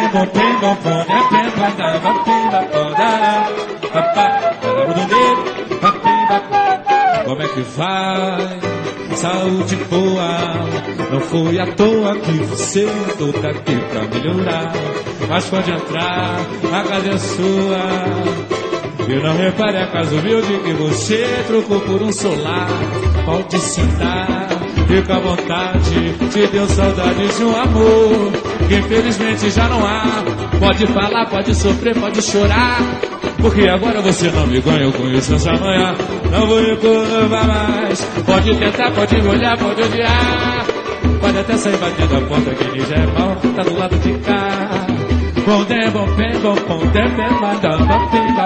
Como é que vai? Saúde boa. Não foi à toa que você voltou daqui pra melhorar. Mas pode entrar, a casa é sua. E não repare a casa humilde que você trocou por um solar. Pode sentar, fica à vontade. Te deu saudade de um amor que infelizmente já não há. Pode falar, pode sofrer, pode chorar, porque agora você não me ganha, eu conheço essa manhã. Não vou me curvar mais. Pode tentar, pode me olhar, pode odiar. Pode até sair batendo a porta, que ele já é mal, tá do lado de cá. Bom tempo, bom tempo, bom tempo, bom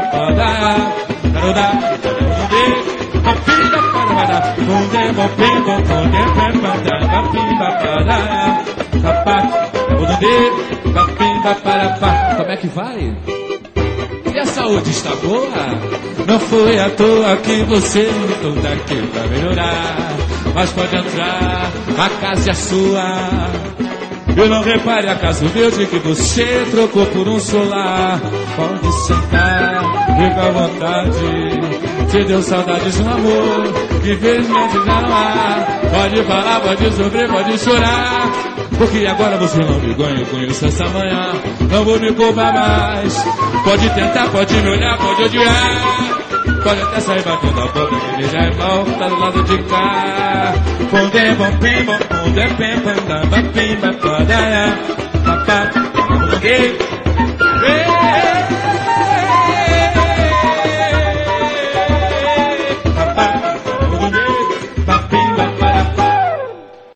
Como é que vai? E a saúde está boa? Não foi à toa que você lutou daqui pra melhorar. Mas pode entrar, a casa é sua. Eu não repare a casa humilde que você trocou por um solar. Pode sentar, fica à vontade. Te deu saudades de um amor que infelizmente já não há. Pode falar, pode sofrer, pode chorar, porque agora você não me ganha, eu conheço essa manhã. Não vou me culpar mais. Pode tentar, pode me olhar, pode odiar. Pode até sair batendo a porta, que ele já é mal, tá do lado de cá. Bom tempo, bom tempo, bom tempo, bom tempo, bom tempo, bom tempo, bom tempo, bom tempo,